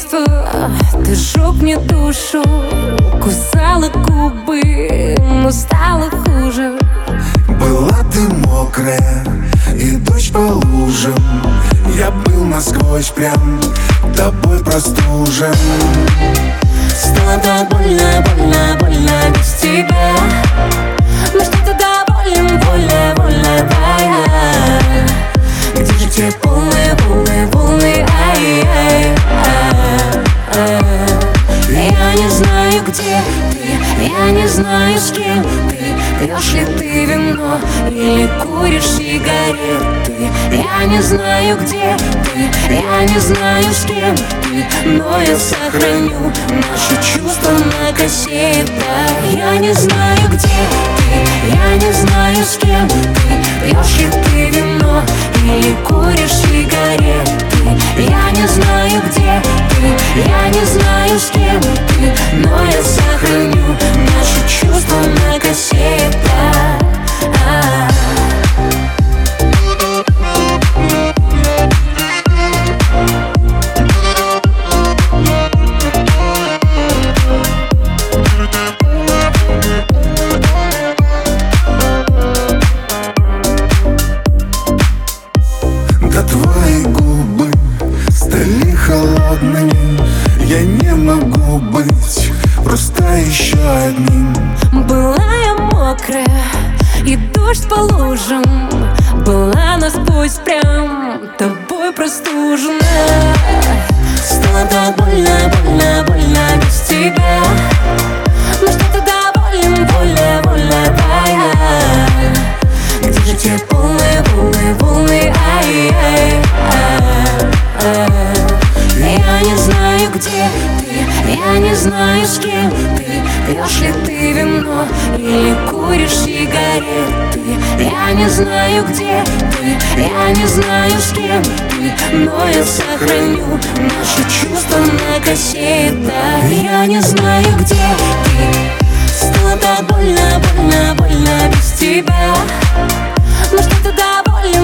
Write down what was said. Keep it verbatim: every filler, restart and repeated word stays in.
чувства. Ты сжег мне душу, кусала губы, но стало хуже. Была ты мокрая и дождь по лужам. Я был насквозь прям тобой простужен. Стало так больно, больно, больно без тебя. Но что-то довольно, больно, больно, да. Где же те полные, полные, полные, ай-яй, ай-яй. Я не знаю, где ты, я не знаю, с кем ты. Пьешь ли ты вино или куришь сигареты? Я не знаю, где ты, я не знаю, с кем ты. Но я сохраню наши чувства на кассетах. Я не знаю, где ты, я не знаю, с кем ты. Пьешь ли ты вино или куришь сигареты? Я не знаю, где ты, я не знаю, с кем ты. Но я сохраню наши чувства на кассетах. Да твои губы стали холодными. Я не могу быть просто еще одним. Была я мокрая и дождь по лужам. Была насквозь прям тобой простужена. Стало так больно, больно, больно без тебя. Но что-то довольно, больно, больно, да. Где же те полные, полные, полные, ай-яй, ай-яй. Я не знаю, где ты, я не знаю, с кем ты. Пьешь ли ты вино или куришь сигареты? Я не знаю, где ты, я не знаю, с кем ты. Но я сохраню наши чувства на кассетах. Я не знаю, где ты. Стало так больно, больно, больно без тебя. Но что-то довольно,